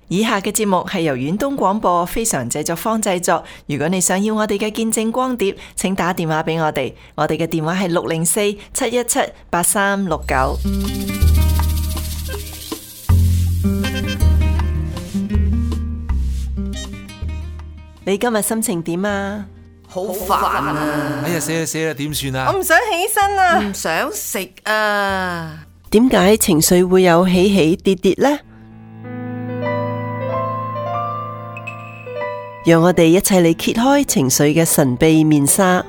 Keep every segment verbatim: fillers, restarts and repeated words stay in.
以下嘅節目係由遠東廣播非常製作坊製作。如果你想要我哋嘅見證光碟，請打電話俾我哋，我哋嘅電話係六零四七一七八三六九。你今日心情點啊？ 好煩啊！ 哎呀，死啦死啦，點算啊？ 我唔想起身啊，唔想食啊！ 點解情緒會有起起跌跌呢？讓我哋一齊嚟揭開情緒嘅神秘面紗。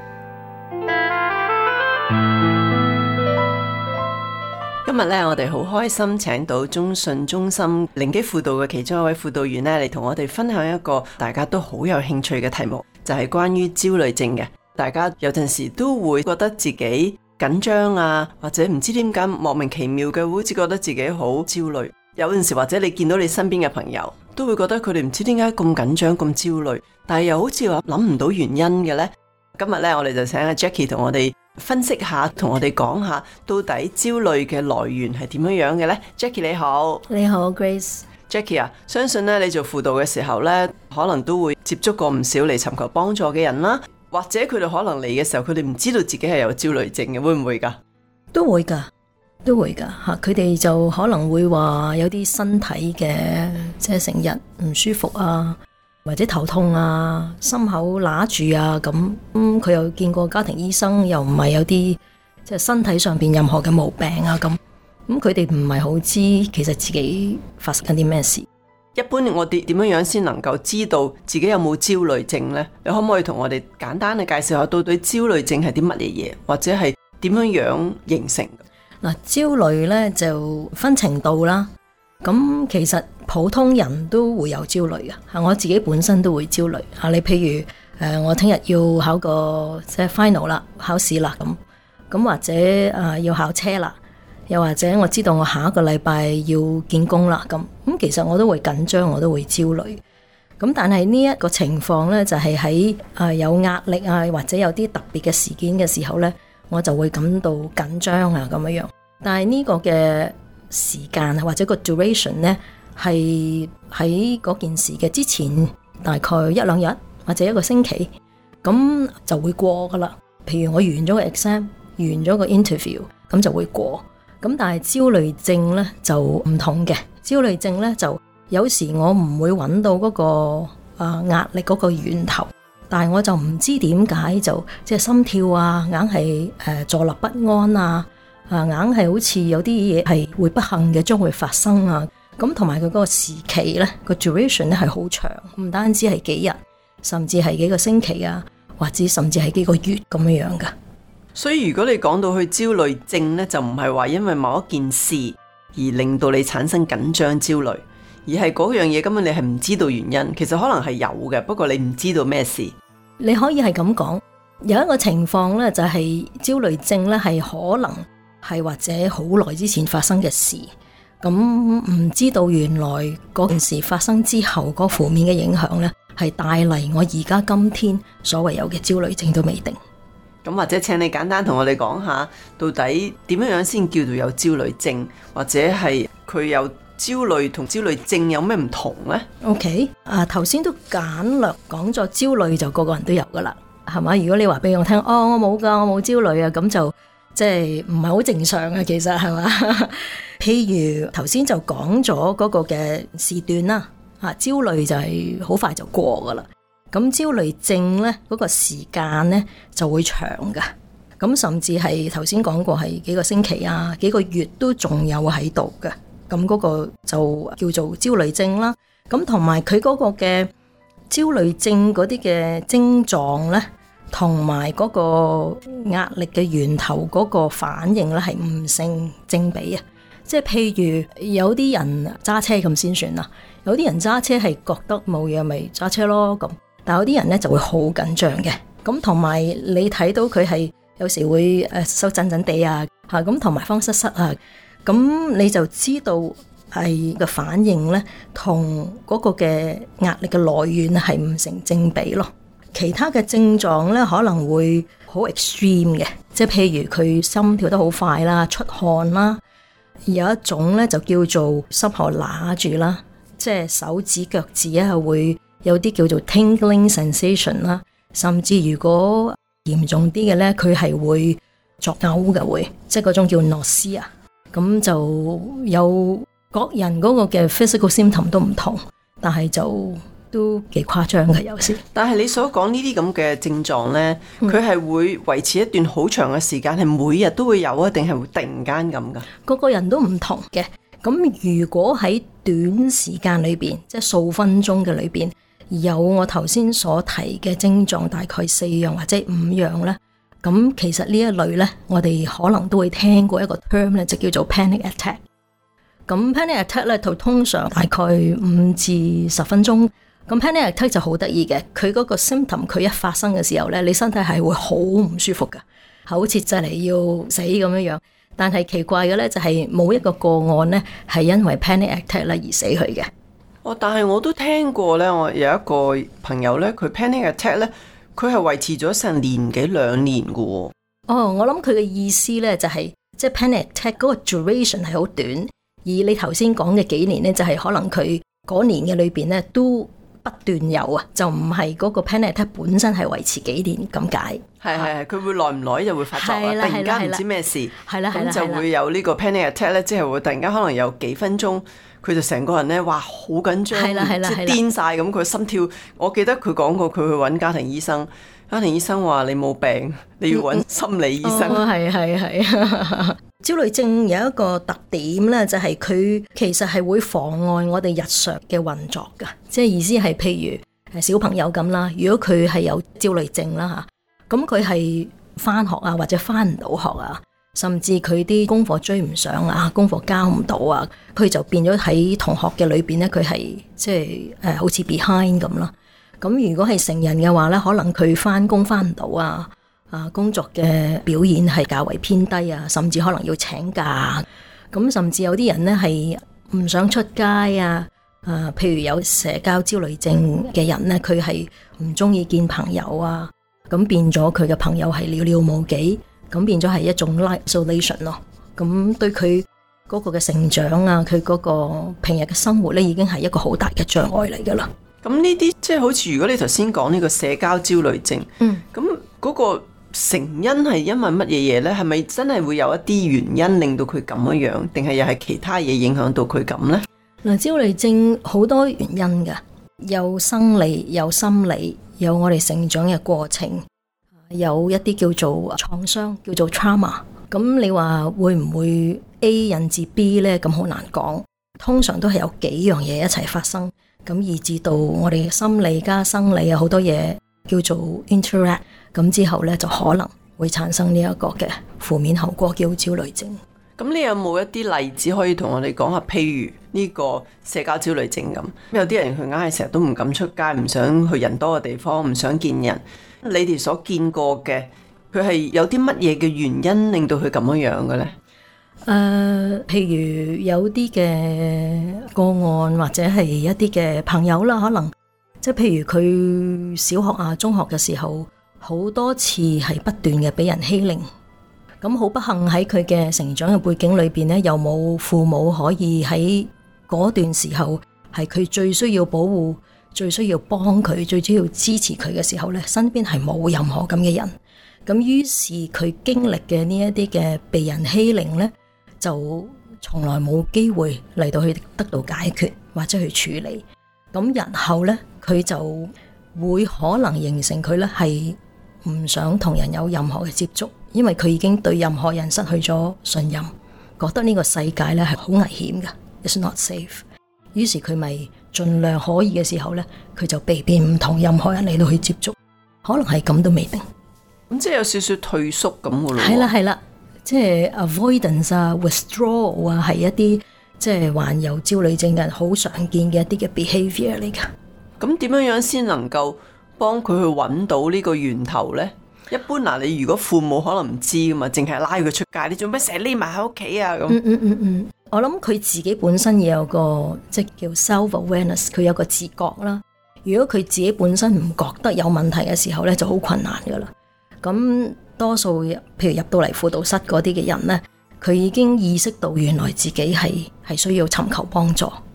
今日咧，我哋好開心請到中信中心靈機輔導嘅其中一位輔導員咧，嚟同我哋分享一個大家都好有興趣嘅題目，就係關於焦慮症嘅。大家有陣時都會覺得自己緊張啊，或者唔知點解莫名其妙嘅，好似覺得自己好焦慮。有陣時或者你見到你身邊嘅朋友，都會覺得佢哋唔知點解咁緊張、咁焦慮，但係又好似話諗唔到原因嘅呢。今日呢，我哋就請阿 Jackie 同我哋分析下，同我哋講下到底焦慮嘅來源係點樣樣嘅呢。Jackie 你好。 你好 Grace。 Jackie 啊，相信呢，你做輔導嘅時候呢，可能都會接觸過唔少嚟尋求幫助嘅人啦，或者佢哋可能嚟嘅時候，佢哋唔知道自己係有焦慮症嘅，會唔會㗎？ 都會㗎。都會㗎嚇，佢哋就可能會話有啲身體嘅，即係成日唔舒服啊，或者頭痛啊，心口揦住啊咁。咁佢又見過家庭醫生，又唔係有啲即係身體上邊任何嘅毛病啊咁。咁佢哋唔係好知其實自己發生緊啲咩事。 一般我哋點樣樣先能夠知道自己有冇焦慮症呢？你可唔可以同我哋簡單嘅介紹下到底焦慮症係啲乜嘢嘢，或者係點樣樣形成？ 嗱，焦慮咧就分程度啦。咁其實普通人都會有焦慮嘅，嚇我自己本身都會焦慮嚇。你譬如誒、呃，我聽日要考個即係 final 啦，考試啦咁，咁或者誒、呃、要考車啦，又或者我知道我下一個禮拜要見工啦咁，咁其實我都會緊張，我都會焦慮。咁但係呢一個情況咧，就係喺誒有壓力啊，或者有啲特別嘅事件嘅時候咧，我就會感到緊張啊咁樣樣，但係呢個嘅時間或者個 duration 呢，係喺嗰件事嘅之前大概一兩日或者一個星期，咁就會過噶啦。譬如我完咗個 exam， 完咗個 interview， 咁就會過。咁但係焦慮症呢就唔同嘅，焦慮症呢就有時我唔會揾到嗰個啊壓力嗰個源頭。但係我就唔知點解就即係心跳啊，硬係誒坐立不安啊，啊硬係好似有啲嘢係會不幸嘅將會發生啊，咁同埋佢嗰個時期咧個 duration 咧係好長，唔單止係幾日，甚至係幾個星期啊，或者甚至係幾個月咁樣樣噶。 所以如果你講到去焦慮症咧，就唔係話因為某一件事而令到你產生緊張焦慮，而係嗰樣嘢根本你係唔知道原因，其實可能係有嘅，不過你唔知道咩事。 你可以係咁講，有一個情況咧，就係焦慮症咧係可能係或者好耐之前發生嘅事，咁唔知道原來嗰件事發生之後嗰負面嘅影響咧，係帶嚟我而家今天所謂有嘅焦慮症都未定。 咁或者請你簡單同我哋講下，到底點樣樣先叫做有焦慮症，或者係佢有焦慮同焦慮症有咩唔同呢？ OK， 啊頭先都簡略講咗焦慮就個個人都有噶啦，係嘛？如果你話俾我聽，哦我冇噶，我冇焦慮啊，咁就即係唔係好正常嘅，其實係嘛？譬如頭先就講咗嗰個嘅時段啦，啊焦慮就係好快就過噶啦。咁焦慮症咧，嗰個時間咧就會長噶，咁甚至係頭先講過係幾個星期啊，幾個月都仲有喺度嘅。咁嗰個就叫做焦慮症啦。咁同埋佢嗰個嘅焦慮症嗰啲嘅症狀咧，同埋嗰個壓力嘅源頭嗰個反應咧係唔成正比啊。即係譬如有啲人揸車咁先算啦，有啲人揸車係覺得冇嘢咪揸車咯咁。但有啲人咧就會好緊張嘅，咁同埋你睇到佢係有時會誒手震震地啊，吓咁同埋慌失失啊，咁你就知道係個反應咧，同嗰個嘅壓力嘅來源係唔成正比咯。其他嘅症狀咧可能會好 extreme 嘅，即係譬如佢心跳得好快啦，出汗啦，有一種咧就叫做心口揦住啦。 即係手指腳趾啊會有啲叫做 tingling sensation 啦，甚至如果嚴重啲嘅咧，佢係會作嘔嘅，會即係嗰種叫 nausea。咁就有各人嗰個嘅 physical symptom 都唔同，但係就都幾誇張嘅有時。 但係你所講呢啲咁嘅症狀呢，佢係、嗯、會維持一段好長嘅時間，係每日都會有啊，定係會突然間咁噶？個個人都唔同嘅。咁如果喺短時間裏邊，即係數分鐘嘅裏邊，有我頭先所提嘅症狀，大概四樣或者五樣呢。咁其實呢一類呢，我哋可能都會聽過一個 term 咧，就叫做 panic attack。咁 panic attack 咧，就通常大概五至十分鐘。咁 panic attack 就好得意嘅，佢嗰個 symptom 佢一發生嘅時候咧，你身體係會好唔舒服噶，好似就嚟要死咁樣樣。但係奇怪嘅咧，就係冇一個個案咧係因為 panic attack 咧而死去嘅。 哦，但係我都聽過咧，我有一個朋友咧，佢 panic attack 咧。佢係維持咗成年幾兩年嘅喎。 哦，我諗佢嘅意思咧就係、是，即係 panic attack 嗰個 duration 係好短，而你頭先講嘅幾年咧就係、是、可能佢嗰年嘅裏邊咧都不斷有啊，就唔係嗰個 panic attack 本身係維持幾年咁解。係係係，佢會耐唔耐就會發作啊，突然間唔知咩事， 係啦係啦， 咁就會有呢個 panic attack 咧，即係會突然間可能有幾分鐘。佢就成個人咧，哇，好緊張，即係癲晒咁。佢心跳，我記得佢講過，佢去揾家庭醫生，家庭醫生話你冇病，你要揾心理醫生。 係係係。焦慮症有一個特點咧，就係、是、佢其實係會妨礙我哋日常嘅運作噶。即係意思係，譬如誒小朋友咁啦，如果佢係有焦慮症啦嚇，咁佢係返學啊，或者返唔到學啊。甚至佢啲功課追唔上啊，功課交唔到啊，佢就變咗喺同學嘅裏邊咧，佢係即係誒好似 behind 咁啦。咁如果係成人嘅話咧，可能佢返工返唔到啊，啊工作嘅表現係較為偏低啊，甚至可能要請假。咁甚至有啲人咧係唔想出街啊，啊譬如有社交焦慮症嘅人咧，佢係唔中意見朋友啊，咁變咗佢嘅朋友係寥寥無幾。咁變咗係一種 isolation 咯，咁對佢嗰個嘅成長啊，佢嗰個平日嘅生活咧，已經係一個好大嘅障礙嚟噶啦。 咁呢啲即係好似如果你頭先講呢個社交焦慮症，嗯，咁嗰個成因係因為乜嘢嘢咧？係咪真係會有一啲原因令到佢咁樣樣，定係又係其他嘢影響到佢咁咧？ 嗱，焦慮症好多原因噶，有生理，有心理，有我哋成長嘅過程。有一啲叫做創傷，叫做 trauma。咁你話會唔會 A 引致 B 呢？咁好難講。通常都係有幾樣嘢一齊發生，咁以至到我哋心理加生理啊，好多嘢叫做 interact。咁之後呢，就可能會產生呢一個嘅負面後果，叫焦慮症。 咁你有冇一啲例子可以同我哋講下？譬如呢個社交焦慮症咁，有啲人佢硬係成日都唔敢出街，唔想去人多嘅地方，唔想見人。你哋所見過嘅，佢係有啲乜嘢嘅原因令到佢咁樣樣嘅咧？誒、 呃，譬如有啲嘅個案，或者係一啲嘅朋友啦，可能即係譬如佢小學啊、中學嘅時候，好多次係不斷嘅俾人欺凌。咁好不幸喺佢嘅成長嘅背景裏邊呢，又冇父母可以喺嗰段時候係佢最需要保護、最需要幫佢、最需要支持佢嘅時候呢，身邊係冇任何咁嘅人。咁於是佢經歷嘅呢一啲嘅被人欺凌呢，就從來冇機會嚟到去得到解決或者去處理。咁日後呢，佢就會可能形成佢呢係唔想同人有任何嘅接觸，因為佢已經對任何人失去咗信任，覺得呢個世界呢係好危險嘅 ，It's not safe。於是佢咪盡量可以嘅時候呢，佢就避免唔同任何人嚟到去接觸，可能係咁都未定。 咁即係有少少退縮咁嘅咯。 係啦係啦，即係 avoidance 啊 withdrawal 啊，係一啲即係患有焦慮症嘅人好常見嘅一啲嘅 behavior 嚟噶。 咁點樣樣先能夠幫佢去揾到呢個源頭呢？一般嗱，你如果父母可能唔知噶嘛，淨係拉佢出街，你做咩成日匿埋喺屋企啊？咁嗯嗯嗯嗯，我諗佢自己本身也有個即係叫 self-awareness， 佢有個自覺啦。如果佢自己本身唔覺得有問題嘅時候呢，就好困難噶啦。咁多數譬如入到嚟輔導室嗰啲嘅人呢，佢已經意識到原來自己係係需要尋求幫助，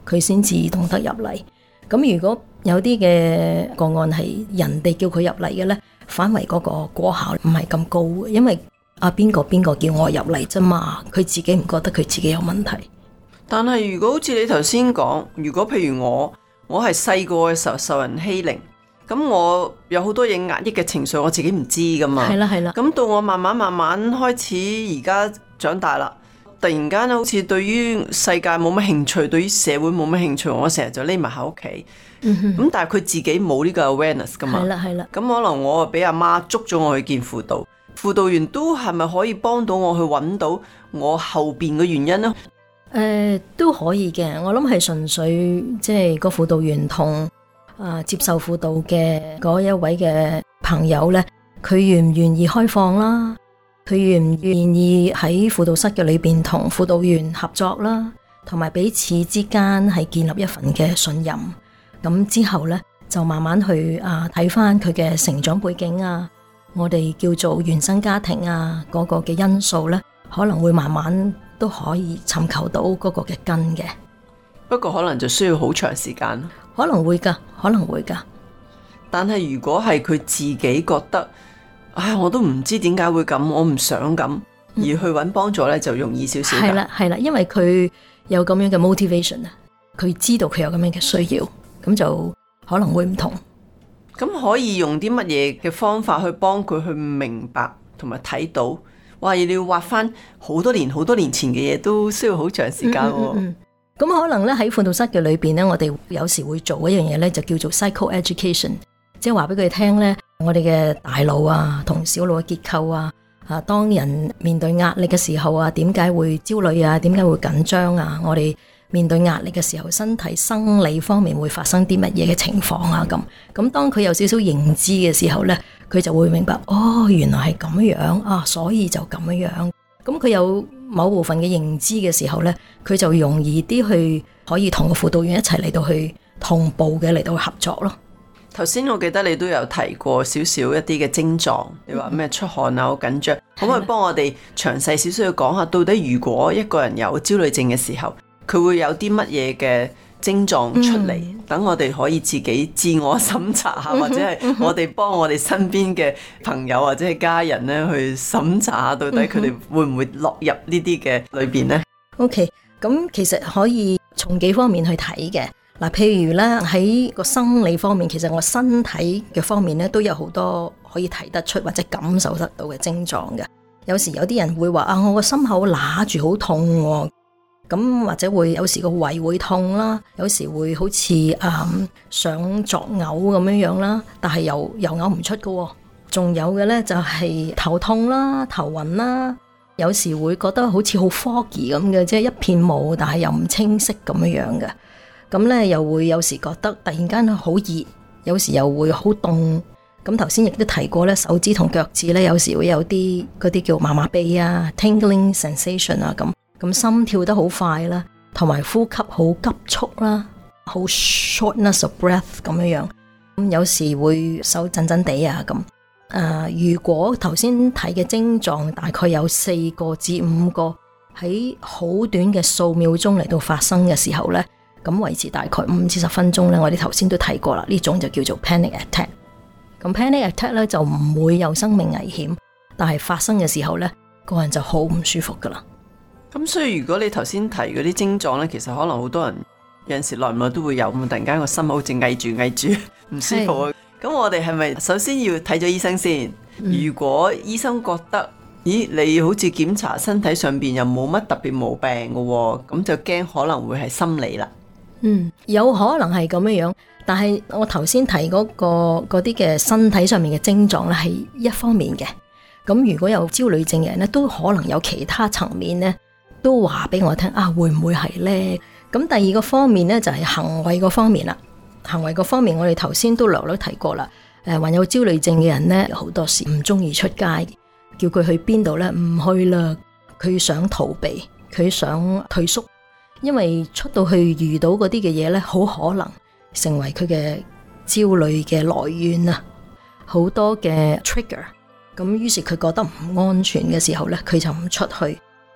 佢先至懂得入嚟。咁如果有啲嘅個案係人哋叫佢入嚟嘅呢，反為嗰個果效唔係咁高嘅，因為啊邊個邊個叫我入嚟啫嘛，佢自己唔覺得佢自己有問題。 但係如果好似你頭先講，如果譬如我我係細個嘅時候受人欺凌，咁我有好多嘢壓抑嘅情緒，我自己唔知噶嘛。 係啦係啦。 咁到我慢慢慢慢開始而家長大啦，突然間好似對於世界冇乜興趣，對於社會冇乜興趣，我成日就匿埋喺屋企。咁、嗯、但係佢自己冇呢個 awareness 噶嘛。 係啦係啦。 咁可能我俾阿媽捉咗我去見輔導，輔導員都係咪可以幫到我去揾到我後邊嘅原因呢？ 誒、呃、都可以嘅，我諗係純粹即係個輔導員同啊接受輔導嘅嗰一位嘅朋友呢，佢願唔願意開放啦，佢願唔願意喺輔導室嘅裏邊同輔導員合作啦，同埋彼此之間係建立一份嘅信任。咁之後呢，就慢慢去啊睇翻佢嘅成長背景啊，我哋叫做原生家庭啊嗰個嘅因素呢，可能會慢慢都可以尋求到嗰個嘅根嘅。 不過可能就需要好長時間。 可能會噶，可能會噶。 但係如果係佢自己覺得，唉，我都唔知點解會咁，我唔想咁，而去揾幫助呢，就容易少少。 係啦係啦，因為佢有咁樣嘅 motivation 啊，佢知道佢有咁樣嘅需要，咁就可能會唔同。 咁可以用啲乜嘢嘅方法去幫佢去明白同埋睇到？哇！你要畫翻好多年、好多年前嘅嘢，都需要好長時間。嗯嗯嗯。 咁可能咧喺輔導室嘅裏邊咧，我哋有時會做一樣嘢咧，就叫做 psycho education， 即係話俾佢哋聽咧，我哋嘅大腦啊同小腦嘅結構啊，啊當人面對壓力嘅時候啊，點解會焦慮啊，點解會緊張啊，我哋面對壓力嘅時候，身體生理方面會發生啲乜嘢嘅情況啊，咁咁當佢有少少認知嘅時候咧，佢就會明白，哦，原來係咁樣啊，所以就咁樣。咁佢有某部分嘅認知嘅時候呢，佢就容易啲去可以同個輔導員一齊嚟到去同步嘅嚟到合作咯。 頭先我記得你都有提過少少一啲嘅症狀，你話咩出汗啊，好緊張，可唔可以幫我哋詳細少少去講下，到底如果一個人有焦慮症嘅時候，佢會有啲乜嘢嘅症狀出嚟，等、嗯、我哋可以自己自我審查下，或者係我哋幫我哋身邊嘅朋友或者係家人咧去審查下，到底佢哋會唔會落入呢啲嘅裏邊呢？ OK， 咁其實可以從幾方面去睇嘅。嗱，譬如咧喺個生理方面，其實我身體嘅方面咧都有好多可以睇得出或者感受得到嘅症狀嘅。有時有啲人會話啊，我個心口揦住好痛喎。咁或者會有時個胃會痛啦，有時會好似誒、嗯、想作嘔咁樣樣啦，但係又又嘔唔出嘅。仲有嘅咧就係、是、頭痛啦、頭暈啦，有時會覺得好似好 foggy 咁嘅，即係一片霧，但係又唔清晰咁樣樣嘅。咁咧又會有時覺得突然間好熱，有時又會好凍。咁頭先亦都提過咧，手指同腳趾咧有時會有啲嗰啲叫麻麻痹啊 tingling sensation 啊咁。咁心跳得好快啦，同埋呼吸好急促啦，好 shortness of breath 咁樣樣。咁有時會手震震地啊咁。誒、呃，如果頭先睇嘅症狀大概有四個至五個喺好短嘅數秒鐘嚟到發生嘅時候呢，咁維持大概五至十分鐘呢，我哋頭先都睇過啦，呢種就叫做 panic attack。咁 panic attack 呢就唔會有生命危險，但係發生嘅時候呢，個人就好唔舒服噶啦。 咁所以如果你頭先提嗰啲症狀呢，其實可能好多人有陣時耐唔耐都會有，咁突然間個心口好似翳住翳住唔舒服啊。咁我哋係咪首先要睇咗醫生先？嗯、如果醫生覺得，咦，你好似檢查身體上邊又冇乜特別毛病嘅，咁就驚可能會係心理啦。 嗯，有可能係咁樣樣，但係我頭先提嗰、嗰個嗰啲嘅身體上面嘅症狀咧係一方面嘅。咁如果有焦慮症嘅人咧，都可能有其他層面咧。都話俾我聽啊，會唔會係呢？咁第二個方面呢，就係、是、行為個方面啦。行為個方面我哋頭先都略略提過啦。誒、呃，患有焦慮症嘅人呢，好多時唔中意出街，叫佢去邊度呢？唔去啦。佢想逃避，佢想退縮，因為出到去遇到嗰啲嘅嘢呢，好可能成為佢嘅焦慮嘅來源啊，好多嘅 trigger。咁於是佢覺得唔安全嘅時候呢，佢就唔出去。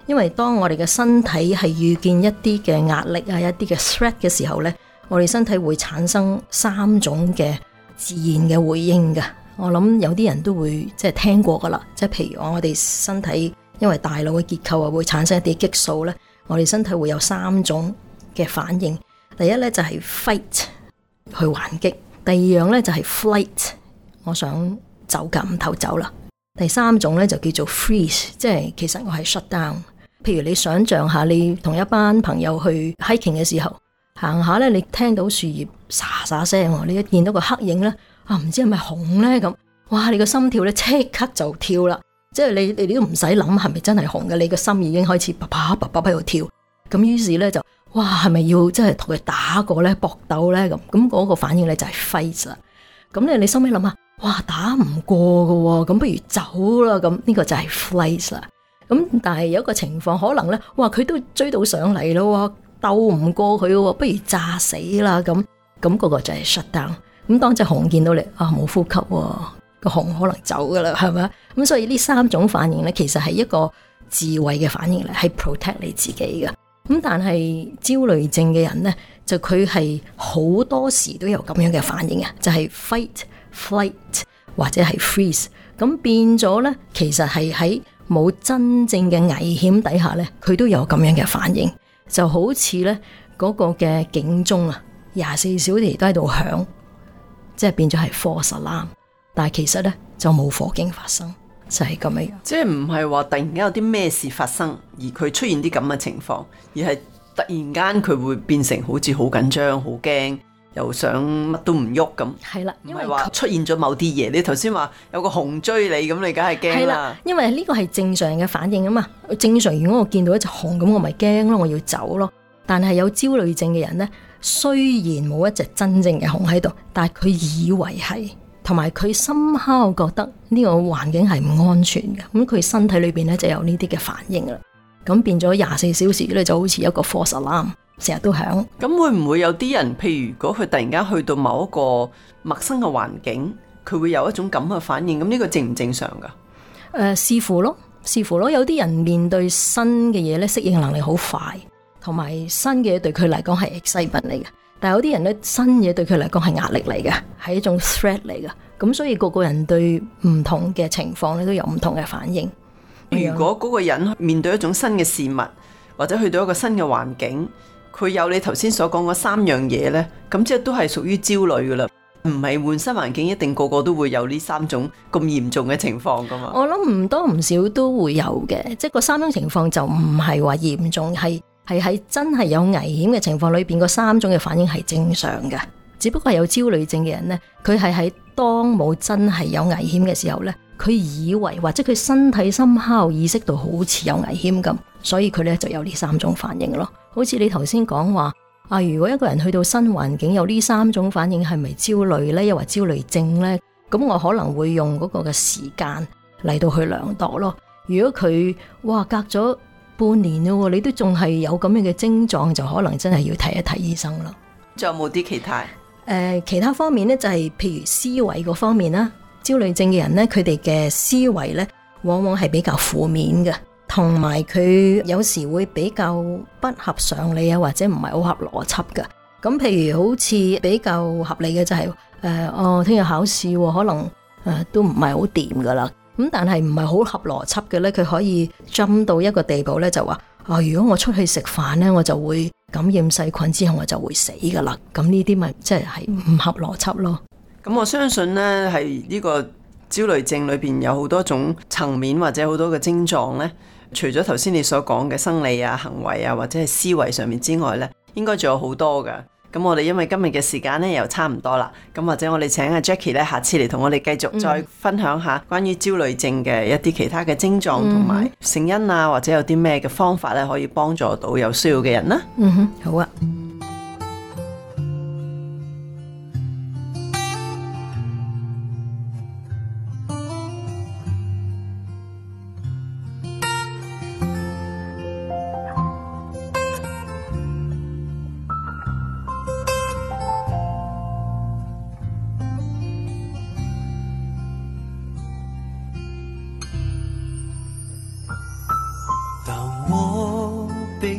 因為當我哋嘅身體係遇見一啲嘅壓力啊，一啲嘅 threat 嘅時候呢，我哋身體會產生三種嘅自然嘅回應㗎。我諗有啲人都會即係聽過噶啦，即係譬如我哋身體因為大腦嘅結構啊，會產生一啲激素呢，我哋身體會有三種嘅反應。第一呢，就係 fight 去還擊，第二樣呢，就係 flight 我想走夾唔唞走啦，第三種呢，就叫做 freeze， 即係其實我係 shut down。譬如你想象下，你同一班朋友去 hiking 嘅時候，行下呢，你聽到樹葉沙沙聲，你一見到個黑影呢，啊唔知係咪紅呢？咁，哇你個心跳呢，即刻就跳啦，即係你你都唔使諗係咪真係紅嘅，你個心已經開始啪啪啪啪喺度跳，咁於是呢，就哇係咪要真係同佢打過呢？搏鬥呢？咁咁嗰個反應呢，就係 fight 啦。咁咧你心尾諗下，哇打唔過㗎喎，咁不如走啦，咁呢個就係 flight 啦。咁但係有一個情況可能呢，哇佢都追到上嚟咯，鬥唔過佢喎，不如炸死啦，咁咁嗰個就係 shut down。咁當隻熊見到你啊冇呼吸喎，個熊可能走噶啦，係咪？咁所以呢三種反應呢，其實係一個自衛嘅反應嚟，係 protect 你自己嘅。咁但係焦慮症嘅人呢，就佢係好多時都有咁樣嘅反應啊，就係 fight、flight 或者係 freeze。咁變咗呢，其實係喺冇真正嘅危險底下呢，佢都有咁樣嘅反應，就好似呢嗰個嘅警鐘啊，廿四小時都喺度響，即係變咗係 false alarm，但係其實呢就冇火警發生，就係咁樣。即係唔係話突然間有啲咩事發生，而佢出現啲咁嘅情況，而係突然間佢會變成好似好緊張、好驚，又想乜都唔喐咁。係啦，唔係話出現咗某啲嘢。你頭先話有個熊追你，咁你梗係驚啦。 因為呢個係正常嘅反應啊嘛。正常如果我見到一隻熊咁，我咪驚咯，我要走咯。但係有焦慮症嘅人呢，雖然冇一隻真正嘅熊喺度，但係佢以為係，同埋佢深刻覺得呢個環境係唔安全嘅，咁佢身體裏邊呢就有呢啲嘅反應啦。咁變咗廿四小時咧，就好似一個 false alarm，成日都響。 咁會唔會有啲人，譬如如果佢突然間去到某一個陌生嘅環境，佢會有一種咁嘅反應？咁呢個正唔正常噶？誒、 呃，視乎咯，視乎咯。有啲人面對新嘅嘢咧，適應能力好快，同埋新嘅嘢對佢嚟講係 excitement 嚟嘅。但係有啲人咧，新嘢對佢嚟講係壓力嚟嘅，係一種 threat 嚟嘅。咁所以個個人對唔同嘅情況咧，都有唔同嘅反應。 如果嗰個人面對一種新嘅事物，或者去到一個新嘅環境，佢有你頭先所講嗰三樣嘢呢，咁即係都係屬於焦慮噶啦。唔係換新環境一定個個都會有呢三種咁嚴重嘅情況噶嘛？我諗唔多唔少都會有嘅，即係個三種情況就唔係話嚴重，係係喺真係有危險嘅情況裏邊，個三種嘅反應係正常嘅。只不過係有焦慮症嘅人呢，佢係喺當冇真係有危險嘅時候呢，佢以為或者佢身體深刻意識到好似有危險咁，所以佢呢就有呢三種反應咯。好似你頭先講話啊，如果一個人去到新環境有呢三種反應，係咪焦慮呢？又或焦慮症呢？咁我可能會用嗰個嘅時間嚟到去量度咯。如果佢哇隔咗半年咯，你都仲係有咁樣嘅症狀，就可能真係要睇一睇醫生咯。 仲有冇啲其他？ 誒、呃，其他方面呢，就係、是、譬如思維嗰方面啦，焦慮症嘅人呢，佢哋嘅思維呢，往往係比較負面嘅，同埋佢有時會比較不合常理啊，或者唔係好合邏輯嘅。咁譬如好似比較合理嘅就係、是、誒、呃，哦，聽日考試可能誒、呃、都唔係好掂噶啦。咁但係唔係好合邏輯嘅呢，佢可以 jump 到一個地步呢，就話啊、哦，如果我出去食飯呢，我就會感染細菌之後我就會死噶啦。咁呢啲咪即係唔合邏輯咯。 咁我相信呢係呢個焦慮症裏邊有好多種層面或者好多嘅症狀呢，除咗頭先你所講嘅生理啊、行為啊或者係思維上面之外呢，應該仲有好多噶。咁我哋因為今日嘅時間呢又差唔多啦，咁或者我哋請阿 Jackie 呢下次嚟同我哋繼續再分享下關於焦慮症嘅一啲其他嘅症狀同埋成因啊，或者有啲咩嘅方法呢可以幫助到有需要嘅人啦。 嗯哼，好啊。 当我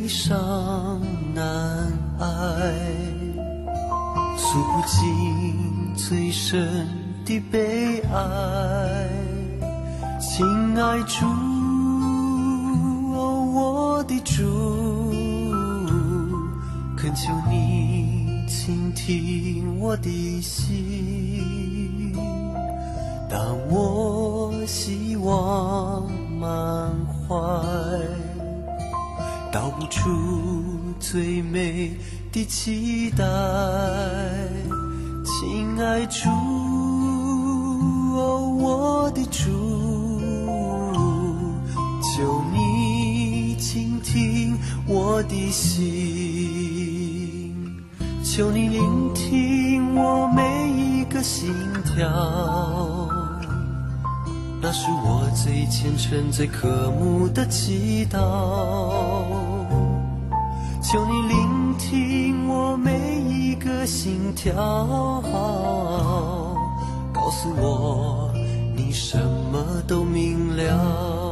伤难挨，诉不尽最深的悲哀。亲爱主，哦，我的主，恳求你倾听我的心。当我希望满怀，道不出最美的期待。亲爱主，哦，我的主，求你倾听我的心，求你聆听我每一个心跳，那是我最虔诚最渴慕的祈祷。求你聆听我每一个心跳，告诉我你什么都明了。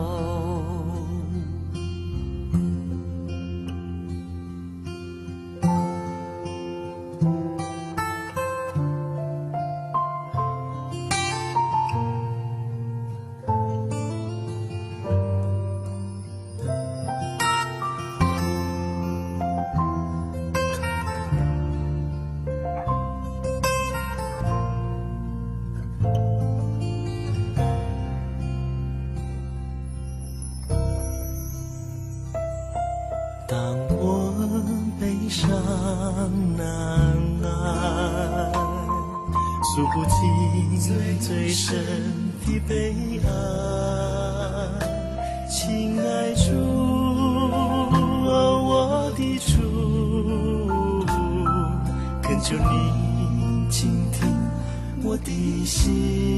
当我悲伤难挨，诉不尽最深的悲哀。亲爱主，哦，我的主，恳求你倾听我的心。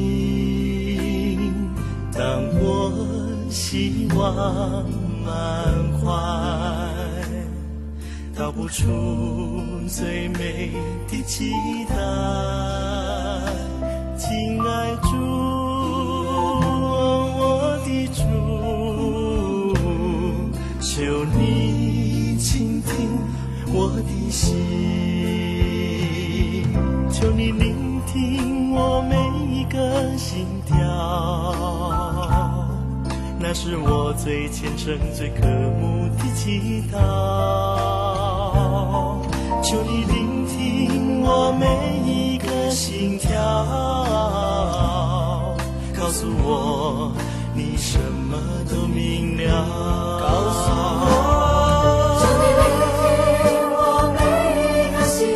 当我希望满怀，道不出最美的期待。亲爱主，我的主，求你倾听我的心，求你聆听我每一个心跳，那是我最虔诚最渴慕的祈祷。求你聆听我每一个心跳，告诉我你什么都明了。告诉我，求你聆听我每一个心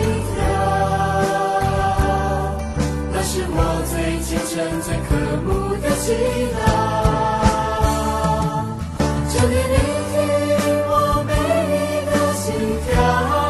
跳，那是我最虔诚最渴慕的祈祷。求你聆听我每一个心跳，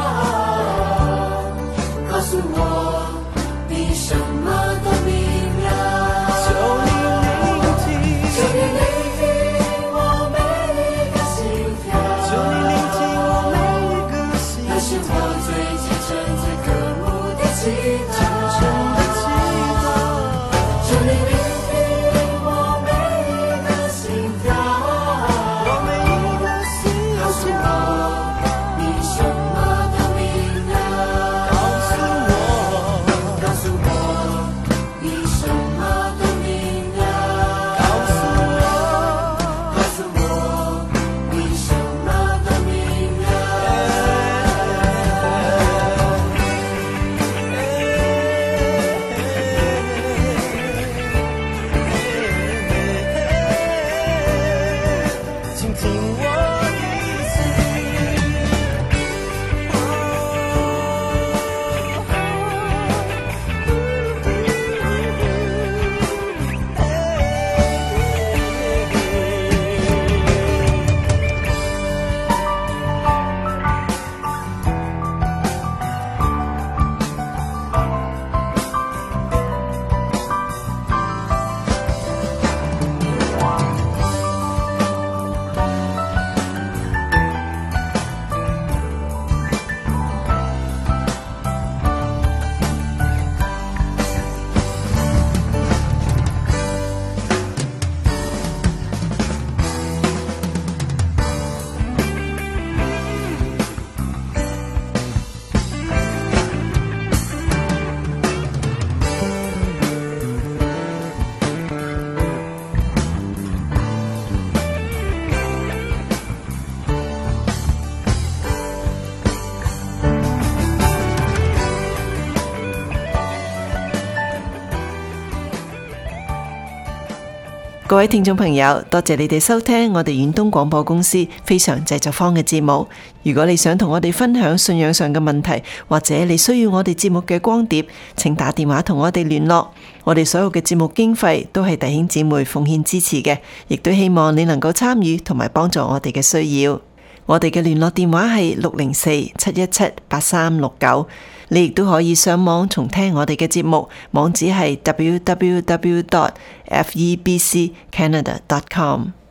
告诉我你什么都明了。求你聆听，求你聆听我每一个心跳，求你聆听我每一个心跳，那是我最虔诚最渴慕的祈祷。虔诚的祈祷，求你聆听我每一个心跳， 各位聽眾朋友，多謝你哋收聽我哋遠東廣播公司非常製作坊嘅節目。如果你想同我哋分享信仰上嘅問題，或者你需要我哋節目嘅光碟，請打電話同我哋聯絡。我哋所有嘅節目經費都係弟兄姊妹奉獻支持嘅，亦都希望你能夠參與同埋幫助我哋嘅需要。我哋嘅聯絡電話係六零四七一七八三六九，你亦都可以上網重聽我哋嘅節目，網址係 w w w dot f e b c canada dot com。